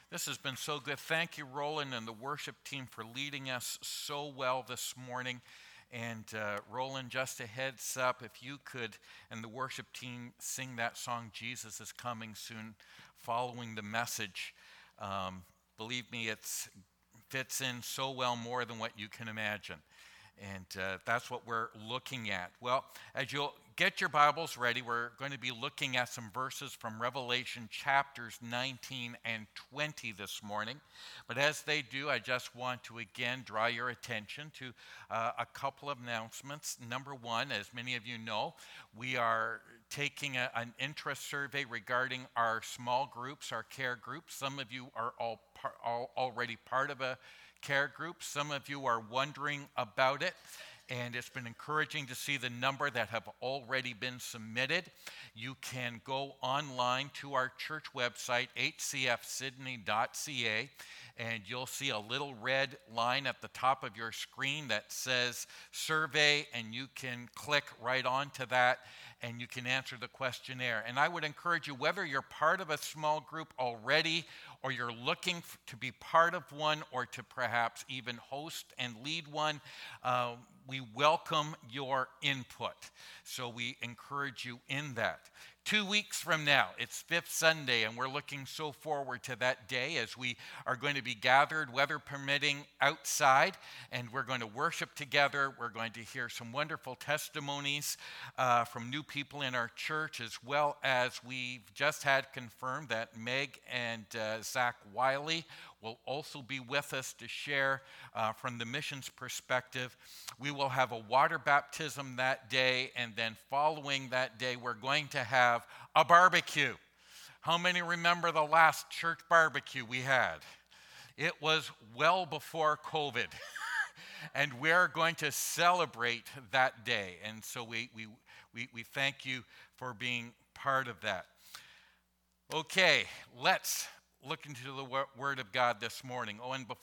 This has been so good. Thank you, Roland, and the worship team for leading us so well this morning. And Roland, just a heads up, if you could, and the worship team, sing that song, Jesus is Coming Soon, following the message. Believe me, it fits in so well, more than what you can imagine. And that's what we're looking at. Well, as you'll get your Bibles ready, we're going to be looking at some verses from Revelation chapters 19 and 20 this morning. But as they do, I just want to again draw your attention to a couple of announcements. Number one, as many of you know, we are taking an interest survey regarding our small groups, our care groups. Some of you are already part of a care group. Some of you are wondering about it, and it's been encouraging to see the number that have already been submitted. You can go online to our church website, hcfsydney.ca, and you'll see a little red line at the top of your screen that says survey, and you can click right onto that and you can answer the questionnaire. And I would encourage you, whether you're part of a small group already or you're looking to be part of one or to perhaps even host and lead one, we welcome your input. So we encourage you in that. 2 weeks from now, it's Fifth Sunday, and we're looking so forward to that day as we are going to be gathered, weather permitting, outside, and we're going to worship together. We're going to hear some wonderful testimonies from new people in our church, as well as we've just had confirmed that Meg and Zach Wiley will also be with us to share from the missions perspective. We will have a water baptism that day, and then following that day, we're going to have a barbecue. How many remember the last church barbecue we had? It was well before COVID, and we're going to celebrate that day. And so we thank you for being part of that. Okay, let's look into the Word of God this morning. Oh, and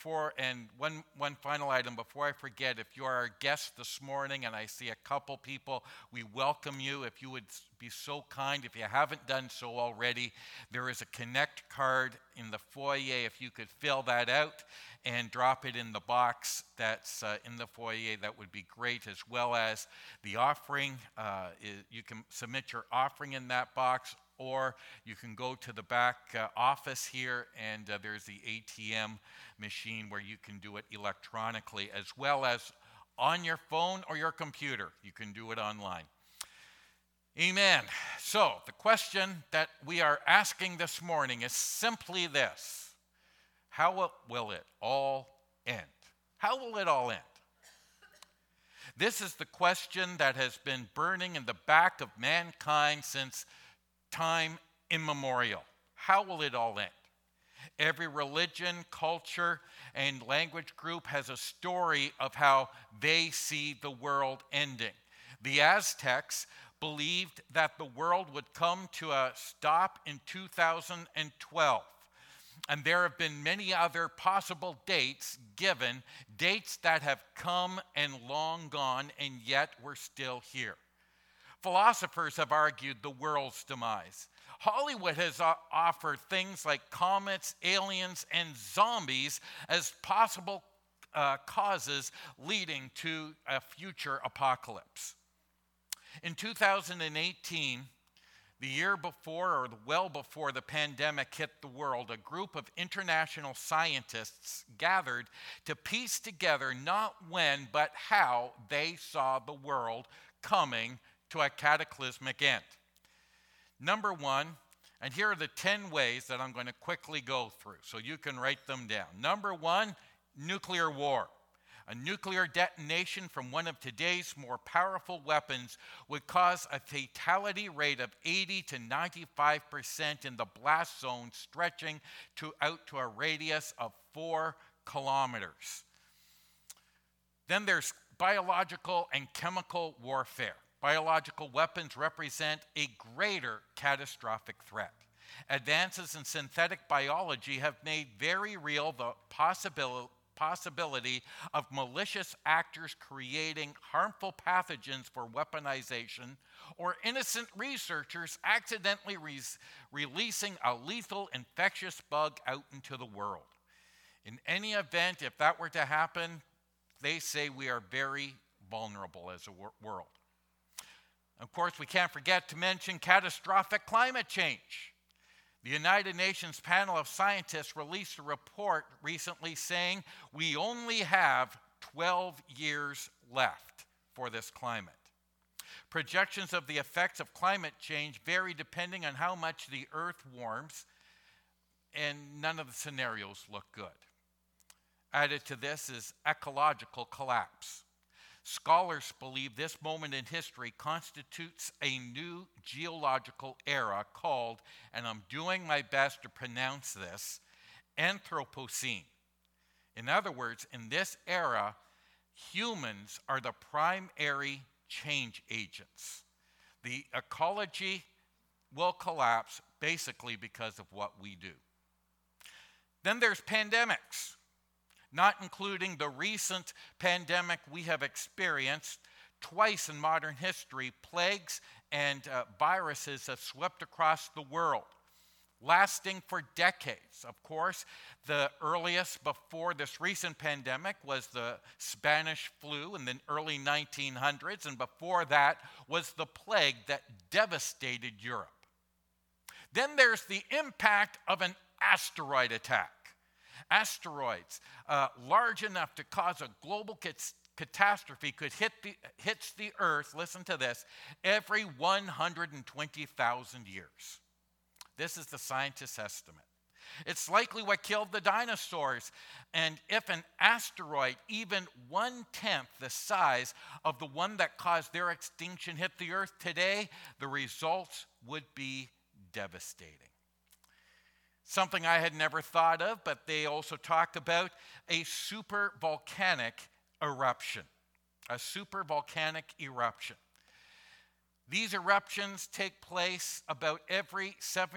one final item before I forget, if you are our guest this morning, and I see a couple people, we welcome you. If you would be so kind, if you haven't done so already, there is a Connect card in the foyer. If you could fill that out and drop it in the box that's in the foyer, that would be great, as well as the offering. You can submit your offering in that box, or you can go to the back office here, and there's the ATM machine where you can do it electronically, as well as on your phone or your computer. You can do it online. Amen. So the question that we are asking this morning is simply this: how will it all end? How will it all end? This is the question that has been burning in the back of mankind since time immemorial. How will it all end? Every religion, culture, and language group has a story of how they see the world ending. The Aztecs believed that the world would come to a stop in 2012. And there have been many other possible dates given, dates that have come and long gone, and yet we're still here. Philosophers have argued the world's demise. Hollywood has offered things like comets, aliens, and zombies as possible causes leading to a future apocalypse. In 2018, the year before, or well before the pandemic hit the world, a group of international scientists gathered to piece together not when, but how they saw the world coming to a cataclysmic end. Number one, and here are the 10 ways that I'm going to quickly go through so you can write them down. Number one, nuclear war. A nuclear detonation from one of today's more powerful weapons would cause a fatality rate of 80 to 95% in the blast zone, stretching out to a radius of 4 kilometers. Then there's biological and chemical warfare. Biological weapons represent a greater catastrophic threat. Advances in synthetic biology have made very real the possibility of malicious actors creating harmful pathogens for weaponization, or innocent researchers accidentally releasing a lethal infectious bug out into the world. In any event, if that were to happen, they say we are very vulnerable as a world. Of course, we can't forget to mention catastrophic climate change. The United Nations panel of scientists released a report recently saying we only have 12 years left for this climate. Projections of the effects of climate change vary depending on how much the Earth warms, and none of the scenarios look good. Added to this is ecological collapse. Scholars believe this moment in history constitutes a new geological era called, and I'm doing my best to pronounce this, Anthropocene. In other words, in this era, humans are the primary change agents. The ecology will collapse basically because of what we do. Then there's pandemics, not including the recent pandemic we have experienced. Twice in modern history, plagues and viruses have swept across the world, lasting for decades. Of course, the earliest before this recent pandemic was the Spanish flu in the early 1900s, and before that was the plague that devastated Europe. Then there's the impact of an asteroid attack. Asteroids large enough to cause a global catastrophe could hits the Earth, listen to this, every 120,000 years. This is the scientists' estimate. It's likely what killed the dinosaurs. And if an asteroid, even 1/10 the size of the one that caused their extinction, hit the Earth today, the results would be devastating. Something I had never thought of, but they also talk about a supervolcanic eruption. A supervolcanic eruption. These eruptions take place about every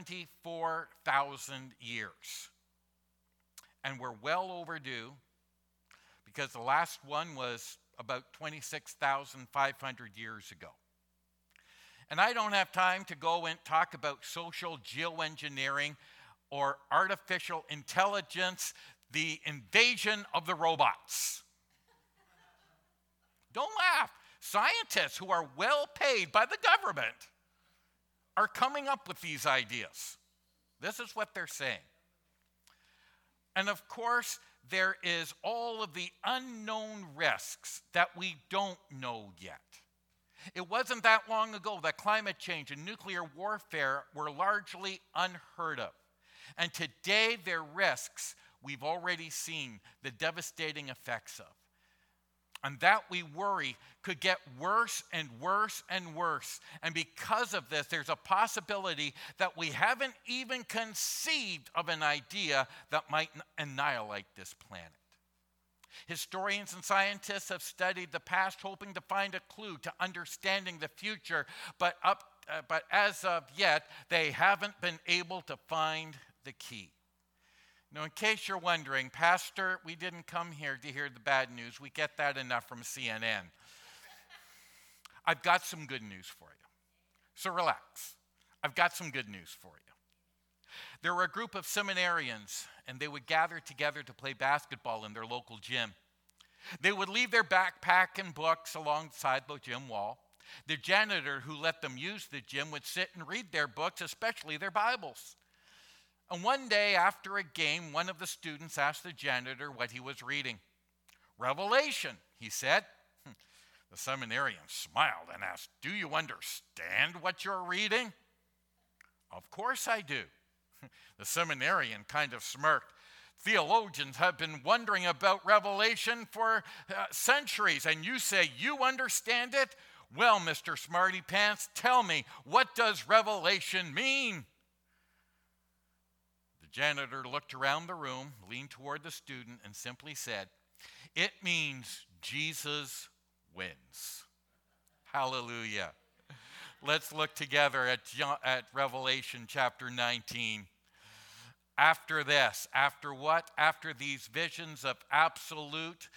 74,000 years. And we're well overdue because the last one was about 26,500 years ago. And I don't have time to go and talk about social geoengineering or artificial intelligence, the invasion of the robots. Don't laugh. Scientists who are well paid by the government are coming up with these ideas. This is what they're saying. And of course, there is all of the unknown risks that we don't know yet. It wasn't that long ago that climate change and nuclear warfare were largely unheard of. And today, they're risks we've already seen the devastating effects of. And that, we worry, could get worse and worse and worse. And because of this, there's a possibility that we haven't even conceived of an idea that might annihilate this planet. Historians and scientists have studied the past, hoping to find a clue to understanding the future, but as of yet, they haven't been able to find the key. Now, in case you're wondering, Pastor, we didn't come here to hear the bad news. We get that enough from CNN. I've got some good news for you. So relax. I've got some good news for you. There were a group of seminarians, and they would gather together to play basketball in their local gym. They would leave their backpack and books alongside the gym wall. The janitor who let them use the gym would sit and read their books, especially their Bibles. And one day after a game, one of the students asked the janitor what he was reading. Revelation, he said. The seminarian smiled and asked, "Do you understand what you're reading?" "Of course I do." The seminarian kind of smirked. "Theologians have been wondering about Revelation for centuries, and you say you understand it? Well, Mr. Smarty Pants, tell me, what does Revelation mean?" The janitor looked around the room, leaned toward the student, and simply said, "It means Jesus wins." Hallelujah. Let's look together at Revelation chapter 19. After this, after what? After these visions of absolute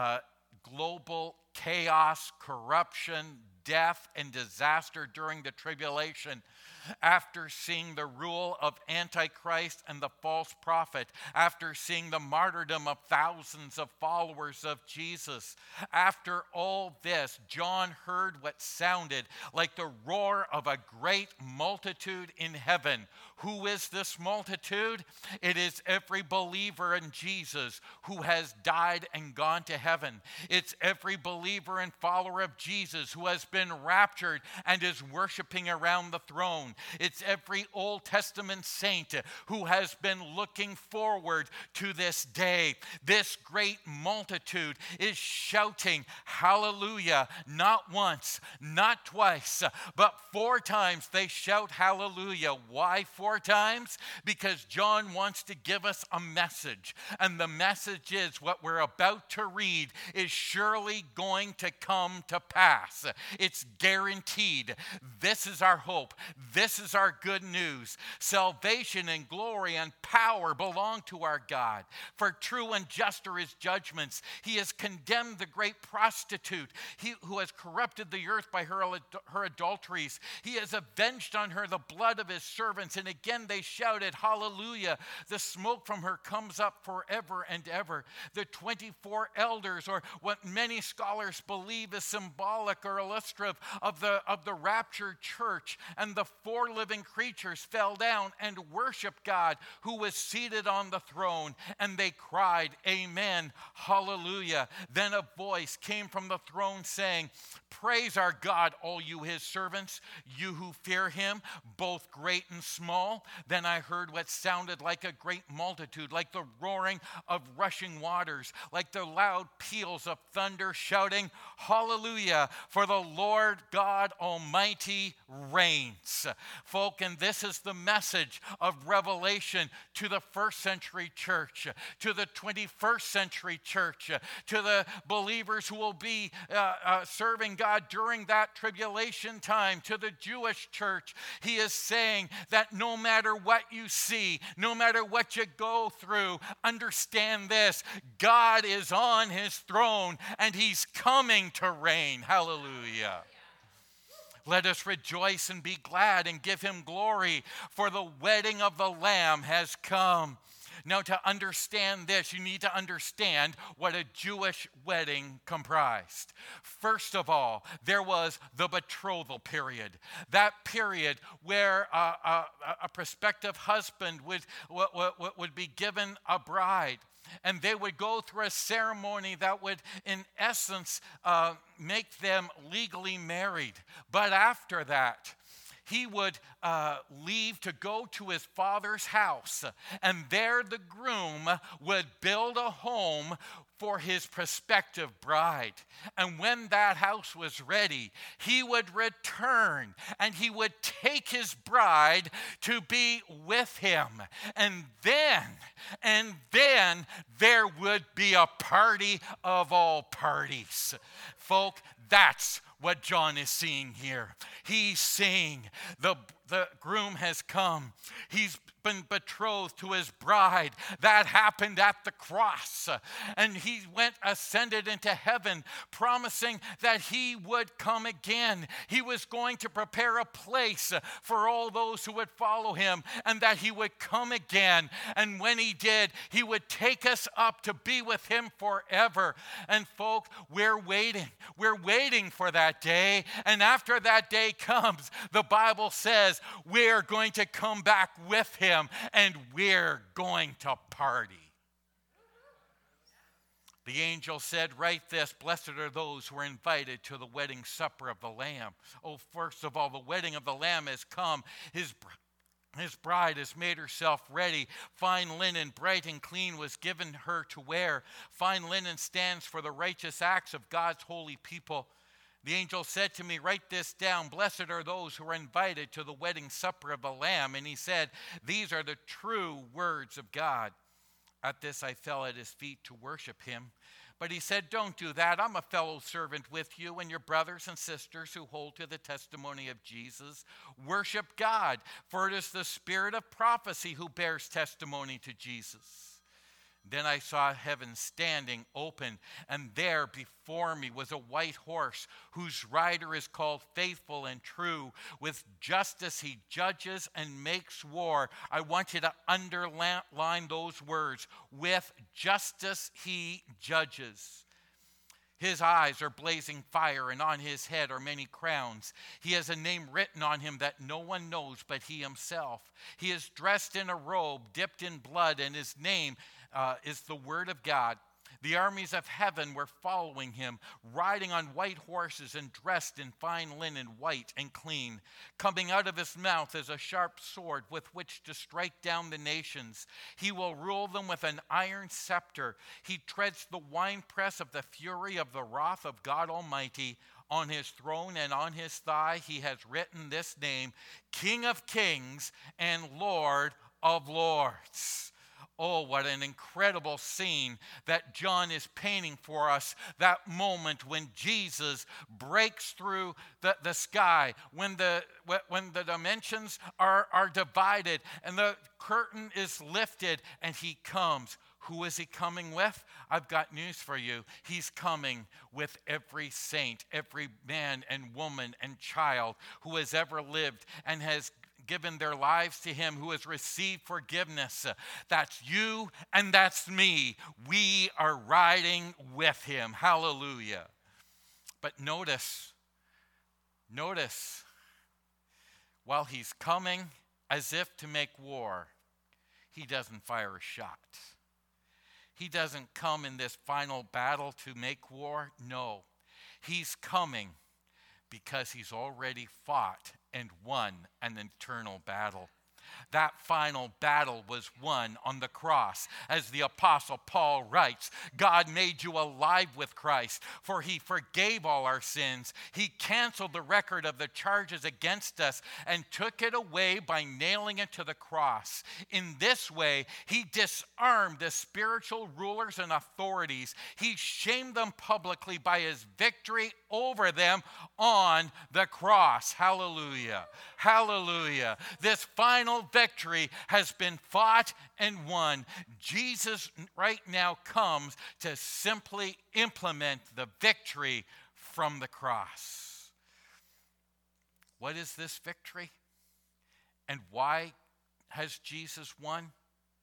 global chaos, corruption, death, and disaster during the tribulation, after seeing the rule of Antichrist and the false prophet, after seeing the martyrdom of thousands of followers of Jesus, after all this, John heard what sounded like the roar of a great multitude in heaven. Who is this multitude? It is every believer in Jesus who has died and gone to heaven. It's every believer and follower of Jesus who has been raptured and is worshiping around the throne. It's every Old Testament saint who has been looking forward to this day. This great multitude is shouting hallelujah, not once, not twice, but 4 times they shout hallelujah. Why 4 times? Because John wants to give us a message. And the message is what we're about to read is surely going to come to pass. It's guaranteed. This is our hope. This is our good news. Salvation and glory and power belong to our God. For true and just are his judgments. He has condemned the great prostitute, he who has corrupted the earth by her adulteries. He has avenged on her the blood of his servants. And again they shouted, hallelujah. The smoke from her comes up forever and ever. The 24 elders, or what many scholars believe is symbolic or illustrative of the raptured church, and the 4 living creatures fell down and worshiped God who was seated on the throne, and they cried, amen, hallelujah. Then a voice came from the throne saying, praise our God, all you his servants, you who fear him, both great and small. Then I heard what sounded like a great multitude, like the roaring of rushing waters, like the loud peals of thunder, shouting, hallelujah, for the Lord God Almighty reigns. Folk, and this is the message of Revelation to the first century church, to the 21st century church, to the believers who will be serving God during that tribulation time, to the Jewish church. He is saying that no matter what you see, no matter what you go through, understand this: God is on his throne and he's coming to reign. Hallelujah. Let us rejoice and be glad and give him glory, for the wedding of the Lamb has come. Now, to understand this, you need to understand what a Jewish wedding comprised. First of all, there was the betrothal period. That period where a prospective husband would be given a bride. And they would go through a ceremony that would, in essence, make them legally married. But after that, he would leave to go to his father's house, and there the groom would build a home for his prospective bride. And when that house was ready, he would return and he would take his bride to be with him. And then there would be a party of all parties. Folk, that's what John is seeing here. He's seeing the groom has come. He's been betrothed to his bride. That happened at the cross. And he ascended into heaven, promising that he would come again. He was going to prepare a place for all those who would follow him, and that he would come again. And when he did, he would take us up to be with him forever. And folk, we're waiting. We're waiting for that day. And after that day comes, the Bible says we're going to come back with him. And we're going to party. The angel said, write this: blessed are those who are invited to the wedding supper of the Lamb. Oh, first of all, the wedding of the Lamb has come. His bride has made herself ready. Fine linen, bright and clean, was given her to wear. Fine linen stands for the righteous acts of God's holy people. The angel said to me, write this down: blessed are those who are invited to the wedding supper of the Lamb. And he said, these are the true words of God. At this I fell at his feet to worship him. But he said, don't do that. I'm a fellow servant with you and your brothers and sisters who hold to the testimony of Jesus. Worship God, for it is the spirit of prophecy who bears testimony to Jesus. Then I saw heaven standing open, and there before me was a white horse, whose rider is called Faithful and True. With justice he judges and makes war. I want you to underline those words. With justice he judges. His eyes are blazing fire, and on his head are many crowns. He has a name written on him that no one knows but he himself. He is dressed in a robe dipped in blood, and his name is the Word of God. The armies of heaven were following him, riding on white horses and dressed in fine linen, white and clean. Coming out of his mouth is a sharp sword with which to strike down the nations. He will rule them with an iron scepter. He treads the winepress of the fury of the wrath of God Almighty. On his throne and on his thigh he has written this name, King of Kings and Lord of Lords. Oh, what an incredible scene that John is painting for us. That moment when Jesus breaks through the sky, when the dimensions are divided and the curtain is lifted and he comes. Who is he coming with? I've got news for you. He's coming with every saint, every man and woman and child who has ever lived and has given their lives to him, who has received forgiveness. That's you and that's me. We are riding with him. Hallelujah. But notice, while he's coming as if to make war, he doesn't fire a shot. He doesn't come in this final battle to make war. No, he's coming because he's already fought and won an eternal battle. That final battle was won on the cross. As the Apostle Paul writes, God made you alive with Christ, for he forgave all our sins. He canceled the record of the charges against us and took it away by nailing it to the cross. In this way, he disarmed the spiritual rulers and authorities. He shamed them publicly by his victory over them on the cross. Hallelujah. Hallelujah. This final victory has been fought and won. Jesus right now comes to simply implement the victory from the cross. What is this victory? And why has Jesus won?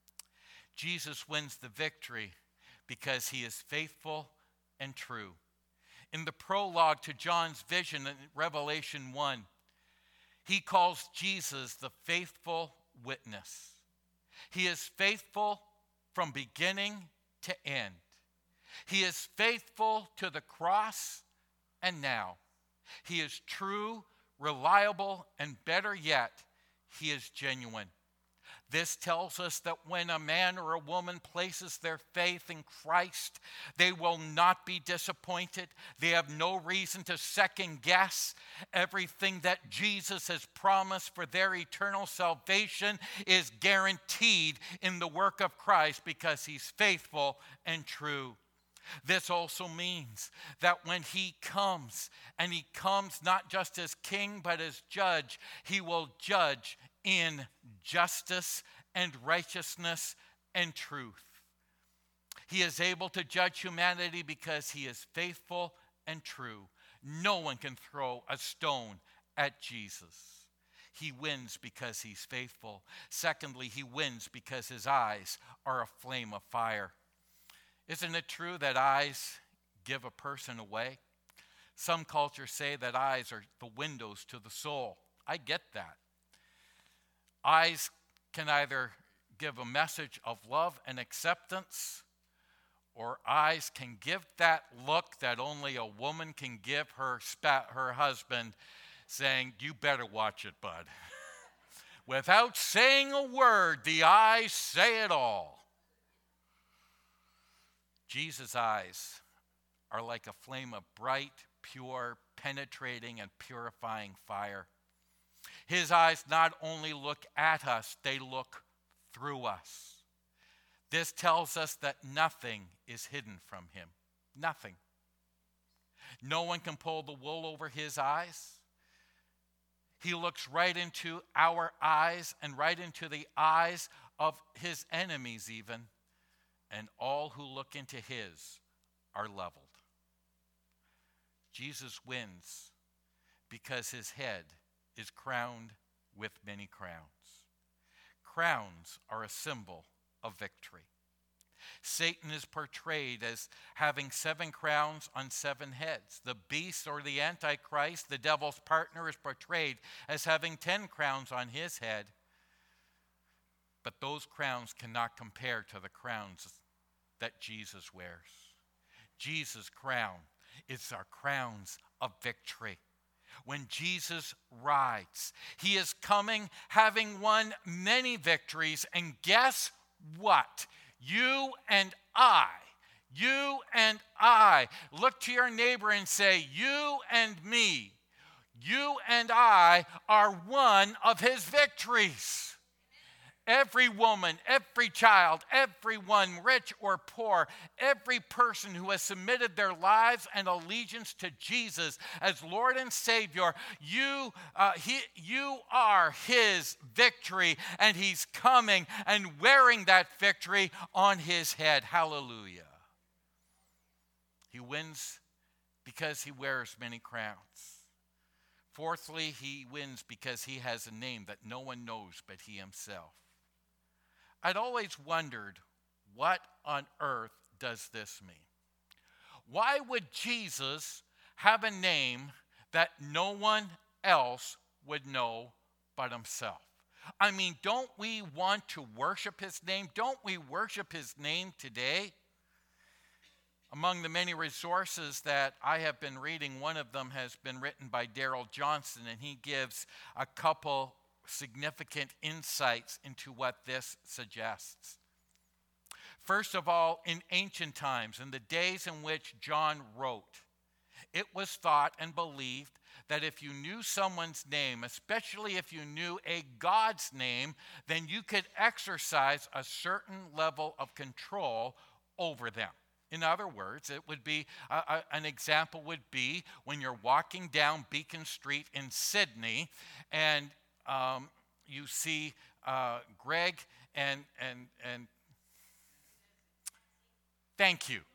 Jesus wins the victory because he is faithful and true. In the prologue to John's vision in Revelation 1, he calls Jesus the faithful witness. He is faithful from beginning to end. He is faithful to the cross and now. He is true, reliable, and better yet, he is genuine. This tells us that when a man or a woman places their faith in Christ, they will not be disappointed. They have no reason to second guess. Everything that Jesus has promised for their eternal salvation is guaranteed in the work of Christ because he's faithful and true. This also means that when he comes, and he comes not just as king but as judge, he will judge in justice and righteousness and truth. He is able to judge humanity because he is faithful and true. No one can throw a stone at Jesus. He wins because he's faithful. Secondly, he wins because his eyes are a flame of fire. Isn't it true that eyes give a person away? Some cultures say that eyes are the windows to the soul. I get that. Eyes can either give a message of love and acceptance, or eyes can give that look that only a woman can give her husband, saying, "You better watch it, bud." Without saying a word, the eyes say it all. Jesus' eyes are like a flame of bright, pure, penetrating, and purifying fire. His eyes not only look at us, they look through us. This tells us that nothing is hidden from him. Nothing. No one can pull the wool over his eyes. He looks right into our eyes and right into the eyes of his enemies even, and all who look into his are leveled. Jesus wins because his head is crowned with many crowns. Crowns are a symbol of victory. Satan is portrayed as having 7 crowns on 7 heads. The beast or the Antichrist, the devil's partner, is portrayed as having 10 crowns on his head. But those crowns cannot compare to the crowns that Jesus wears. Jesus' crown is our crowns of victory. When Jesus rides, he is coming having won many victories. And guess what? You and I, look to your neighbor and say, you and me, you and I are one of his victories. Every woman, every child, everyone, rich or poor, every person who has submitted their lives and allegiance to Jesus as Lord and Savior, you are his victory, and he's coming and wearing that victory on his head. Hallelujah. He wins because he wears many crowns. Fourthly, he wins because he has a name that no one knows but he himself. I'd always wondered, what on earth does this mean? Why would Jesus have a name that no one else would know but himself? I mean, don't we want to worship his name? Don't we worship his name today? Among the many resources that I have been reading, one of them has been written by Darrell Johnson, and he gives a couple significant insights into what this suggests. First of all, in ancient times, in the days in which John wrote, it was thought and believed that if you knew someone's name, especially if you knew a God's name, then you could exercise a certain level of control over them. In other words, it would be an example would be when you're walking down Beacon Street in Sydney, and you see Greg and thank you.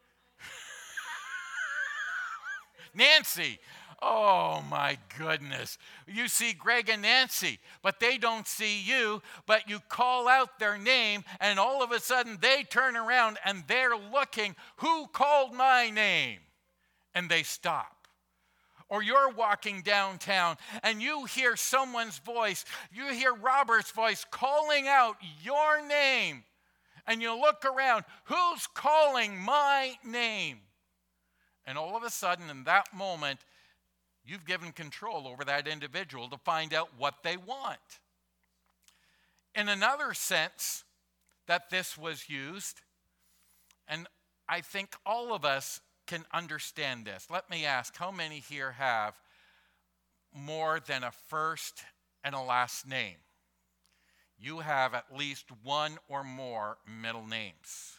Nancy. Oh my goodness. You see Greg and Nancy, but they don't see you, but you call out their name, and all of a sudden they turn around and they're looking, who called my name? And they stop. Or you're walking downtown and you hear someone's voice, you hear Robert's voice calling out your name, and you look around, who's calling my name? And all of a sudden, in that moment, you've given control over that individual to find out what they want. In another sense that this was used, and I think all of us can understand this. Let me ask, how many here have more than a first and a last name? You have at least one or more middle names.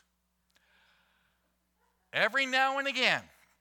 Every now and again,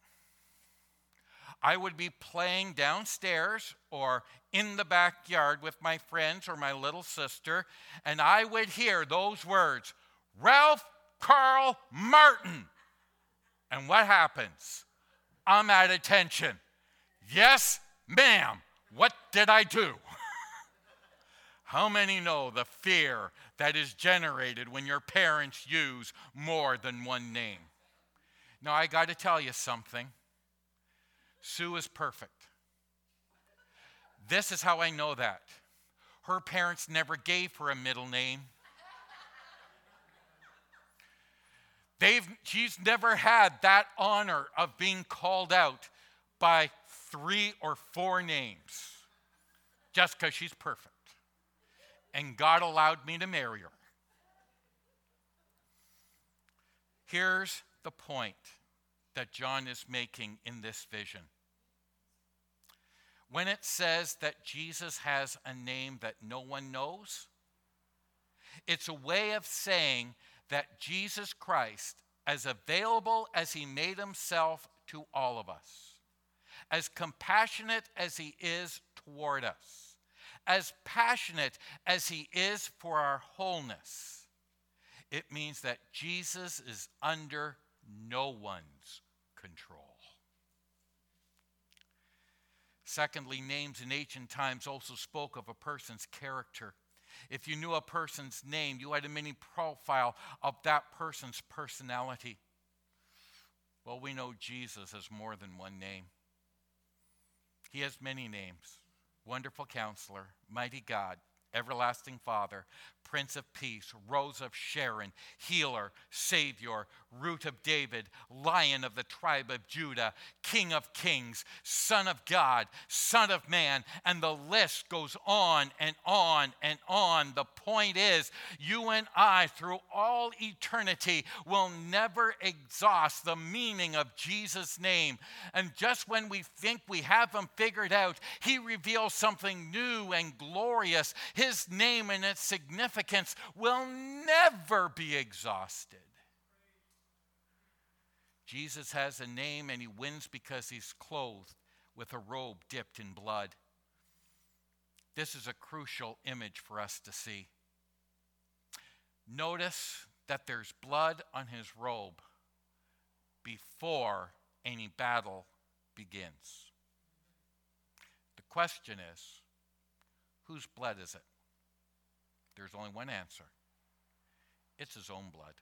I would be playing downstairs or in the backyard with my friends or my little sister, and I would hear those words, Ralph Carl Martin. And what happens? I'm at attention. Yes, ma'am. What did I do? How many know the fear that is generated when your parents use more than one name? Now, I got to tell you something. Sue is perfect. This is how I know that. Her parents never gave her a middle name. She's never had that honor of being called out by 3 or 4 names just because she's perfect. And God allowed me to marry her. Here's the point that John is making in this vision. When it says that Jesus has a name that no one knows, it's a way of saying that Jesus Christ as available as he made himself to all of us, as compassionate as he is toward us, as passionate as he is for our wholeness, it means that Jesus is under no one's control. Secondly, names in ancient times also spoke of a person's character. If you knew a person's name, you had a mini profile of that person's personality. Well, we know Jesus has more than one name. He has many names. Wonderful Counselor, Mighty God, Everlasting Father, Prince of Peace, Rose of Sharon, Healer, Savior, Root of David, Lion of the tribe of Judah, King of Kings, Son of God, Son of Man, and the list goes on and on and on. The point is, you and I, through all eternity, will never exhaust the meaning of Jesus' name. And just when we think we have him figured out, he reveals something new and glorious. His name and its significance will never be exhausted. Jesus has a name, and he wins because he's clothed with a robe dipped in blood. This is a crucial image for us to see. Notice that there's blood on his robe before any battle begins. The question is, whose blood is it? There's only one answer. It's his own blood.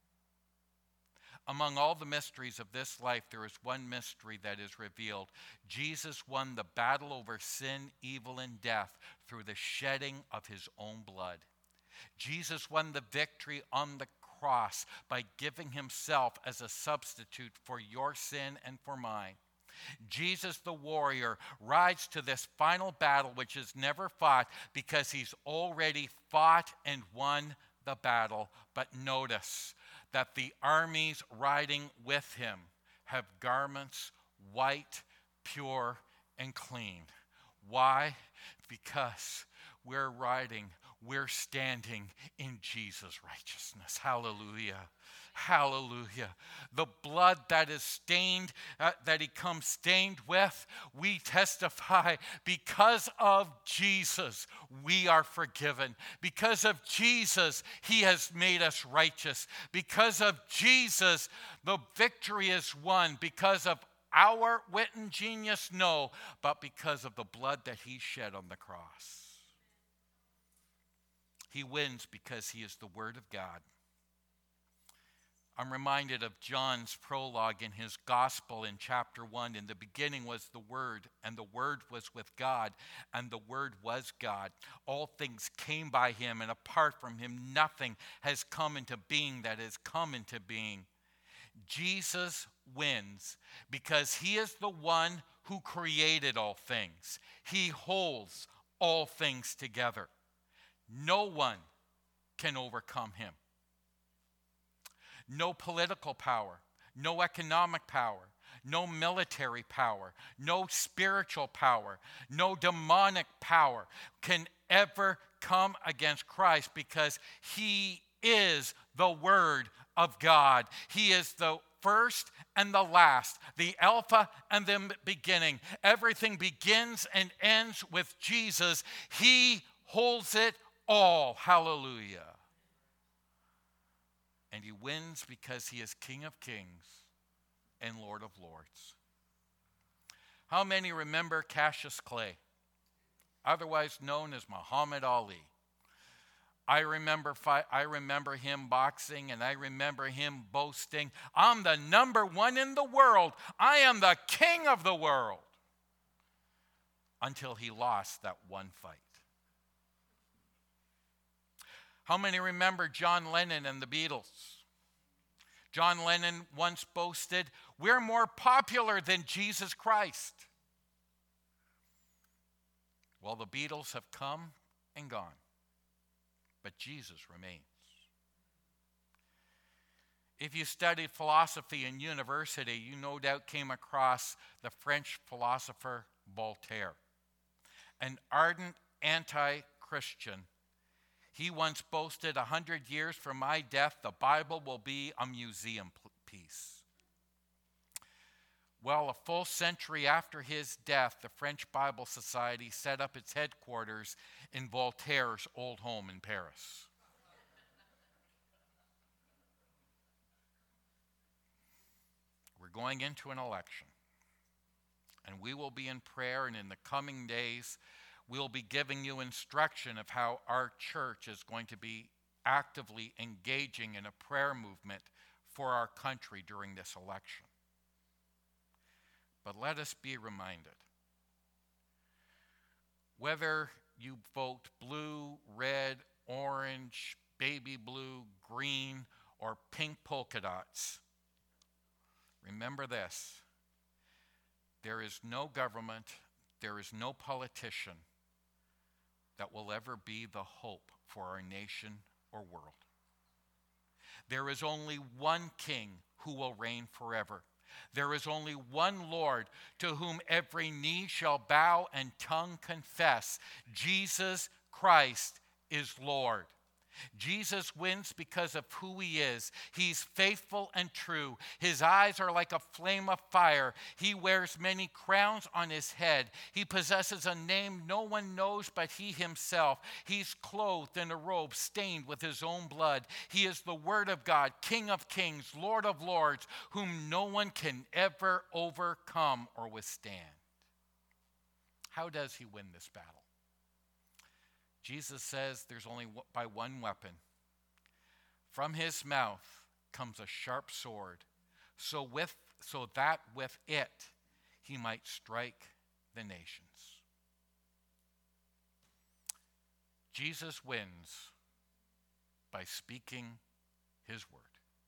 Among all the mysteries of this life, there is one mystery that is revealed. Jesus won the battle over sin, evil, and death through the shedding of his own blood. Jesus won the victory on the cross by giving himself as a substitute for your sin and for mine. Jesus the warrior rides to this final battle which is never fought because he's already fought and won the battle. But notice that the armies riding with him have garments white, pure, and clean. Why? Because we're standing in Jesus' righteousness. Hallelujah. Hallelujah. The blood that is stained, that he comes stained with, we testify because of Jesus, we are forgiven. Because of Jesus, he has made us righteous. Because of Jesus, the victory is won. Because of our wit and genius, no, but because of the blood that he shed on the cross. He wins because he is the Word of God. I'm reminded of John's prologue in his gospel in chapter 1. In the beginning was the Word, and the Word was with God, and the Word was God. All things came by him, and apart from him, nothing has come into being that has come into being. Jesus wins because he is the one who created all things. He holds all things together. No one can overcome him. No political power, no economic power, no military power, no spiritual power, no demonic power can ever come against Christ because he is the Word of God. He is the first and the last, the Alpha and the beginning. Everything begins and ends with Jesus. He holds it all. Hallelujah. And he wins because he is King of Kings and Lord of Lords. How many remember Cassius Clay, otherwise known as Muhammad Ali? I remember him boxing, and I remember him boasting, I'm the number one in the world. I am the king of the world. Until he lost that one fight. How many remember John Lennon and the Beatles? John Lennon once boasted, we're more popular than Jesus Christ. Well, the Beatles have come and gone, but Jesus remains. If you studied philosophy in university, you no doubt came across the French philosopher Voltaire, an ardent anti-Christian. He once boasted, 100 years from my death, the Bible will be a museum peace. Well, a full century after his death, the French Bible Society set up its headquarters in Voltaire's old home in Paris. We're going into an election, and we will be in prayer, and in the coming days, we'll be giving you instruction of how our church is going to be actively engaging in a prayer movement for our country during this election. But let us be reminded, whether you vote blue, red, orange, baby blue, green, or pink polka dots, remember this: there is no government, there is no politician that will ever be the hope for our nation or world. There is only one King who will reign forever. There is only one Lord to whom every knee shall bow and tongue confess. Jesus Christ is Lord. Jesus wins because of who he is. He's faithful and true. His eyes are like a flame of fire. He wears many crowns on his head. He possesses a name no one knows but he himself. He's clothed in a robe stained with his own blood. He is the Word of God, King of kings, Lord of lords, whom no one can ever overcome or withstand. How does he win this battle? Jesus says there's only by one weapon. From his mouth comes a sharp sword, so that with it he might strike the nations. Jesus wins by speaking his word.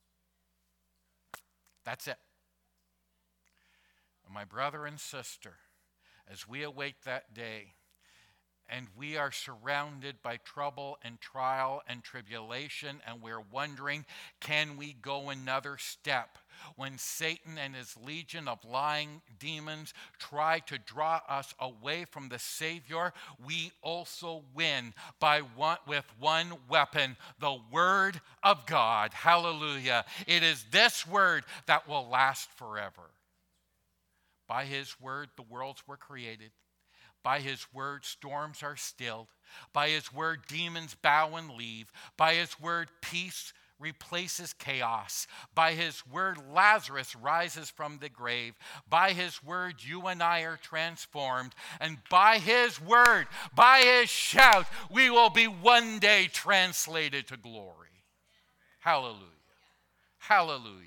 That's it. And my brother and sister, as we await that day, and we are surrounded by trouble and trial and tribulation, and we're wondering, can we go another step? When Satan and his legion of lying demons try to draw us away from the Savior, we also win with one weapon, the Word of God. Hallelujah. It is this Word that will last forever. By his Word, the worlds were created. By his word, storms are stilled. By his word, demons bow and leave. By his word, peace replaces chaos. By his word, Lazarus rises from the grave. By his word, you and I are transformed. And by his word, by his shout, we will be one day translated to glory. Hallelujah. Hallelujah.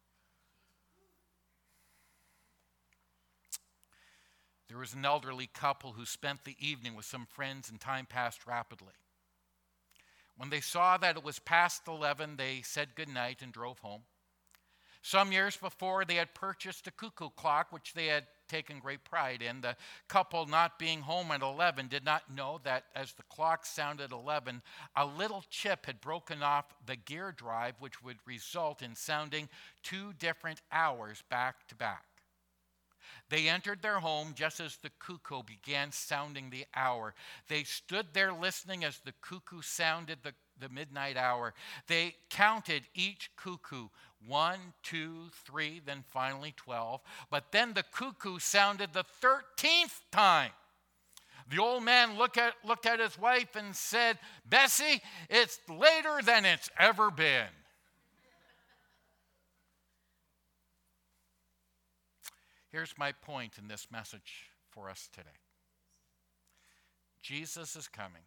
There was an elderly couple who spent the evening with some friends and time passed rapidly. When they saw that it was past 11, they said goodnight and drove home. Some years before, they had purchased a cuckoo clock, which they had taken great pride in. The couple, not being home at 11, did not know that as the clock sounded 11, a little chip had broken off the gear drive, which would result in sounding 2 different hours back to back. They entered their home just as the cuckoo began sounding the hour. They stood there listening as the cuckoo sounded the midnight hour. They counted each cuckoo, 1, 2, 3, then finally 12. But then the cuckoo sounded the 13th time. The old man looked at his wife and said, "Bessie, it's later than it's ever been." Here's my point in this message for us today. Jesus is coming.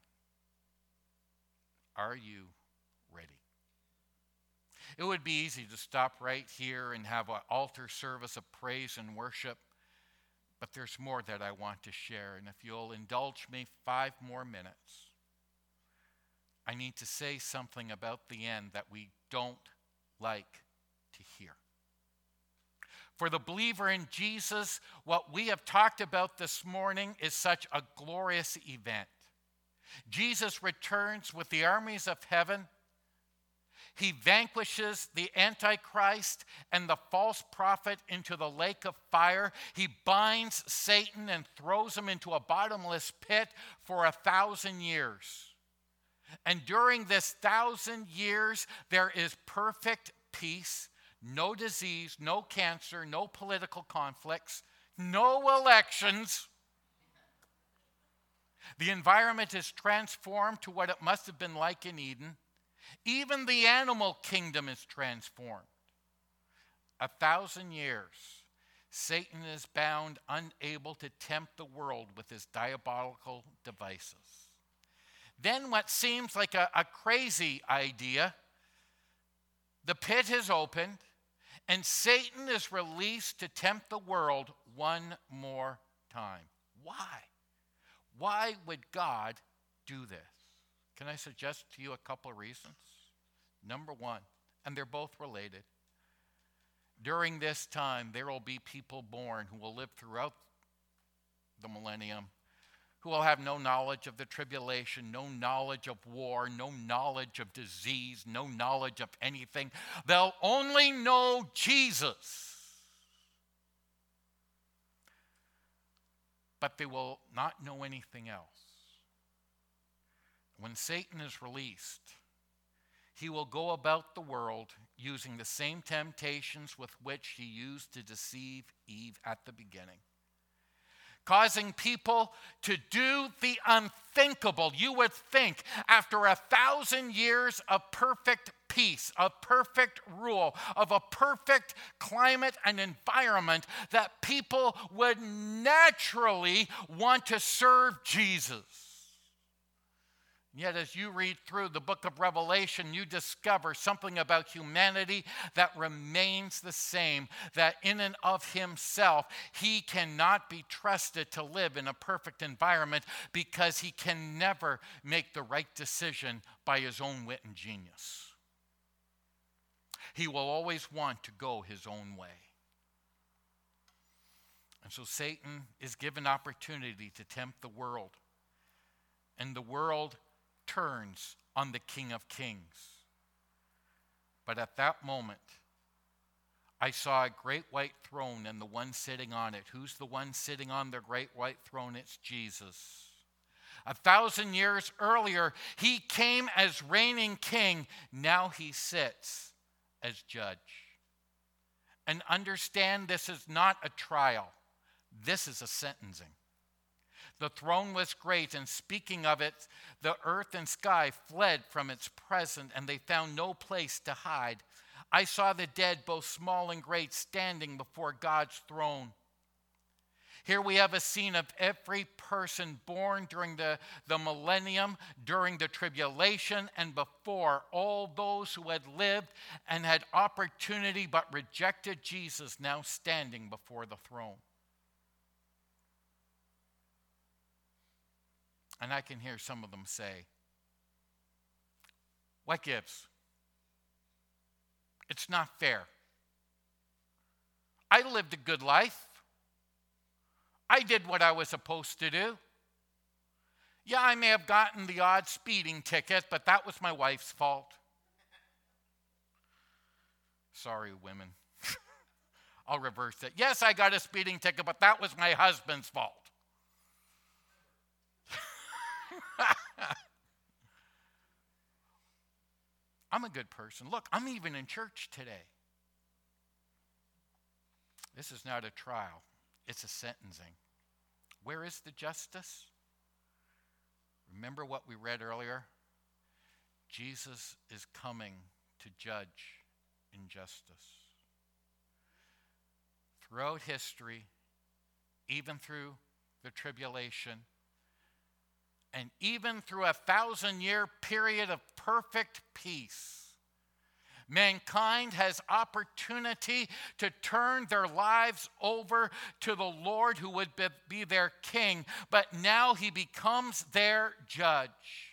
Are you ready? It would be easy to stop right here and have an altar service of praise and worship, but there's more that I want to share. And if you'll indulge me 5 more minutes, I need to say something about the end that we don't like to hear. For the believer in Jesus, what we have talked about this morning is such a glorious event. Jesus returns with the armies of heaven. He vanquishes the Antichrist and the false prophet into the lake of fire. He binds Satan and throws him into a bottomless pit for 1,000 years. And during this 1,000 years, there is perfect peace. no disease, no cancer, no political conflicts, no elections. The environment is transformed to what it must have been like in Eden. Even the animal kingdom is transformed. 1,000 years, Satan is bound, unable to tempt the world with his diabolical devices. Then what seems like a crazy idea, the pit is opened, and Satan is released to tempt the world one more time. Why? Why would God do this? Can I suggest to you a couple of reasons? Number one, and they're both related. During this time, there will be people born who will live throughout the millennium, who will have no knowledge of the tribulation, no knowledge of war, no knowledge of disease, no knowledge of anything. They'll only know Jesus. But they will not know anything else. When Satan is released, he will go about the world using the same temptations with which he used to deceive Eve at the beginning, causing people to do the unthinkable. You would think after 1,000 years of perfect peace, of perfect rule, of a perfect climate and environment, that people would naturally want to serve Jesus. Yet as you read through the book of Revelation, you discover something about humanity that remains the same, that in and of himself, he cannot be trusted to live in a perfect environment because he can never make the right decision by his own wit and genius. He will always want to go his own way. And so Satan is given opportunity to tempt the world. And the world turns on the King of Kings. But at that moment, I saw a great white throne and the one sitting on it. Who's the one sitting on the great white throne? It's Jesus. 1,000 years earlier, he came as reigning king. Now he sits as judge. And understand, this is not a trial. This is a sentencing. The throne was great, and speaking of it, the earth and sky fled from its presence, and they found no place to hide. I saw the dead, both small and great, standing before God's throne. Here we have a scene of every person born during the millennium, during the tribulation, and before, all those who had lived and had opportunity but rejected Jesus, now standing before the throne. And I can hear some of them say, what gives? It's not fair. I lived a good life. I did what I was supposed to do. Yeah, I may have gotten the odd speeding ticket, but that was my wife's fault. Sorry, women. I'll reverse it. Yes, I got a speeding ticket, but that was my husband's fault. I'm a good person. Look, I'm even in church today. This is not a trial. It's a sentencing. Where is the justice? Remember what we read earlier? Jesus is coming to judge injustice. Throughout history, even through the tribulation, and even through a 1,000-year period of perfect peace, mankind has opportunity to turn their lives over to the Lord who would be their king, but now he becomes their judge.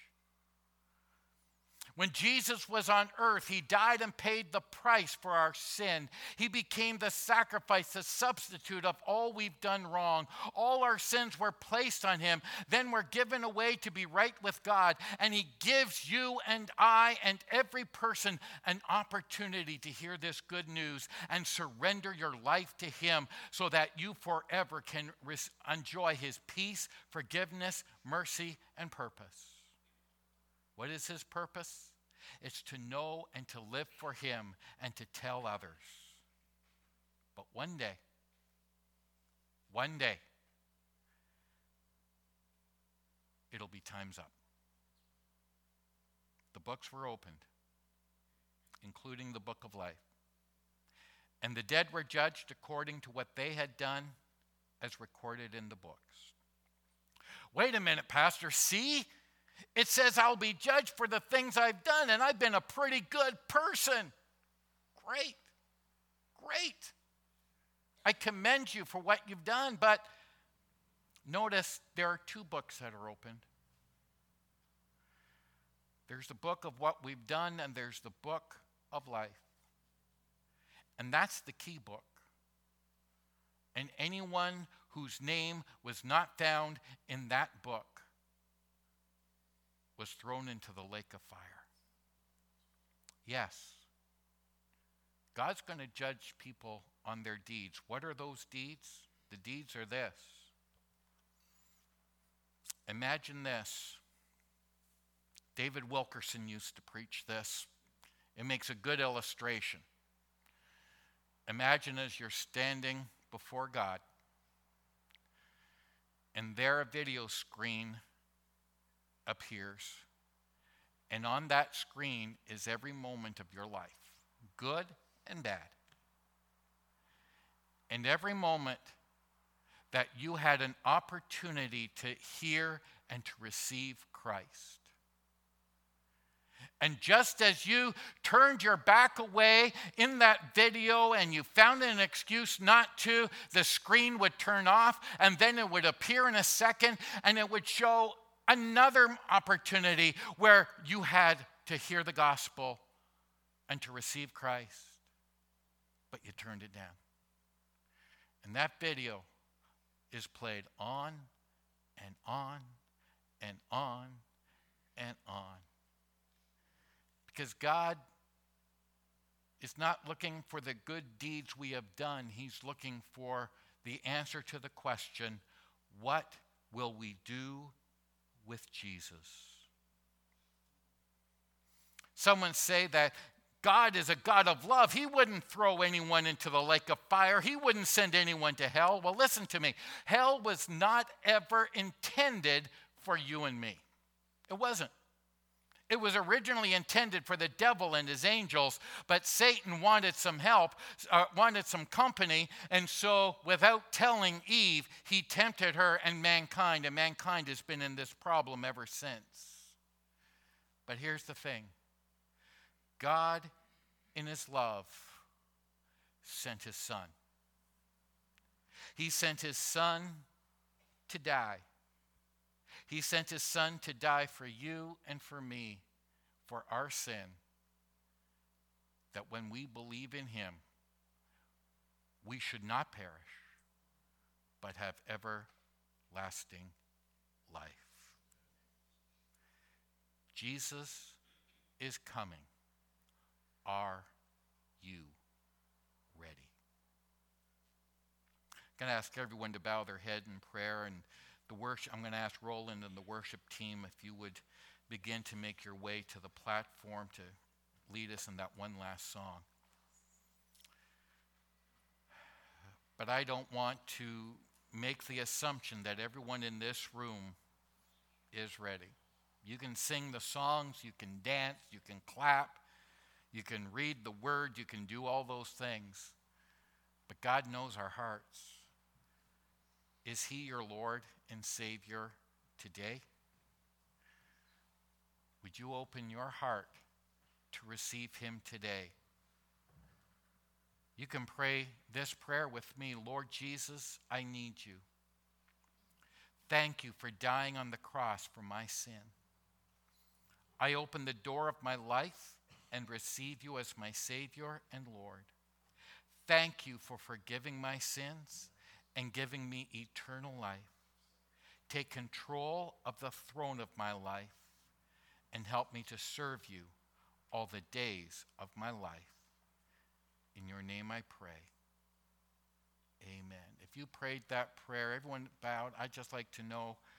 When Jesus was on earth, he died and paid the price for our sin. He became the sacrifice, the substitute of all we've done wrong. All our sins were placed on him. Then we're given away to be right with God. And he gives you and I and every person an opportunity to hear this good news and surrender your life to him so that you forever can enjoy his peace, forgiveness, mercy, and purpose. What is his purpose? It's to know and to live for him and to tell others. But one day, it'll be time's up. The books were opened, including the book of life. And the dead were judged according to what they had done as recorded in the books. Wait a minute, Pastor. See? It says I'll be judged for the things I've done, and I've been a pretty good person. Great. I commend you for what you've done, but notice there are two books that are opened. There's the book of what we've done, and there's the book of life. And that's the key book. And anyone whose name was not found in that book was thrown into the lake of fire. Yes, God's going to judge people on their deeds. What are those deeds? The deeds are this. Imagine this. David Wilkerson used to preach this. It makes a good illustration. Imagine as you're standing before God, and there a video screen appears, and on that screen is every moment of your life, good and bad. And every moment that you had an opportunity to hear and to receive Christ. And just as you turned your back away in that video and you found an excuse not to, the screen would turn off and then it would appear in a second and it would show another opportunity where you had to hear the gospel and to receive Christ, but you turned it down. And that video is played on and on and on and on. Because God is not looking for the good deeds we have done. He's looking for the answer to the question, what will we do with Jesus? Someone say that God is a God of love. He wouldn't throw anyone into the lake of fire. He wouldn't send anyone to hell. Well, listen to me. Hell was not ever intended for you and me. It wasn't. It was originally intended for the devil and his angels, but Satan wanted some help, wanted some company, and so without telling Eve, he tempted her and mankind has been in this problem ever since. But here's the thing. God, in his love, sent his son. He sent his son to die. He sent his son to die for you and for me, for our sin, that when we believe in him, we should not perish, but have everlasting life. Jesus is coming. Are you ready? I'm going to ask everyone to bow their head in prayer, and I'm going to ask Roland and the worship team if you would begin to make your way to the platform to lead us in that one last song. But I don't want to make the assumption that everyone in this room is ready. You can sing the songs, you can dance, you can clap, you can read the word, you can do all those things. But God knows our hearts. Is he your Lord and Savior today? Would you open your heart to receive him today? You can pray this prayer with me. Lord Jesus, I need you. Thank you for dying on the cross for my sin. I open the door of my life and receive you as my Savior and Lord. Thank you for forgiving my sins and giving me eternal life. Take control of the throne of my life and help me to serve you all the days of my life. In your name I pray. Amen. If you prayed that prayer, everyone bowed, I'd just like to know